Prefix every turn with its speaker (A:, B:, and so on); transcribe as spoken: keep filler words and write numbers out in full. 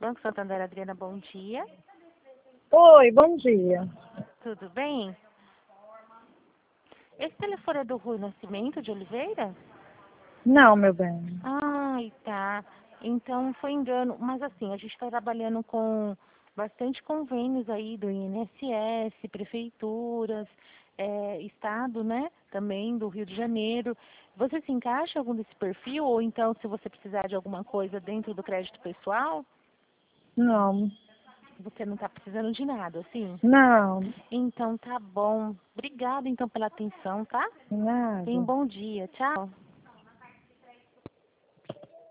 A: Banco Santander, Adriana, bom dia.
B: Oi, bom dia.
A: Tudo bem? Esse telefone é do Rui Nascimento de Oliveira?
B: Não, meu bem.
A: Ai, tá. Então foi engano. Mas assim, a gente está trabalhando com bastante convênios aí do I N S S, prefeituras, é, estado, né? Também do Rio de Janeiro. Você se encaixa em algum desse perfil? Ou então, se você precisar de alguma coisa dentro do crédito pessoal,
B: Não,
A: você não está precisando de nada, assim?
B: não,
A: Então tá bom. Obrigada então pela atenção, tá? Tenha um
B: nada.
A: bom dia. Tchau.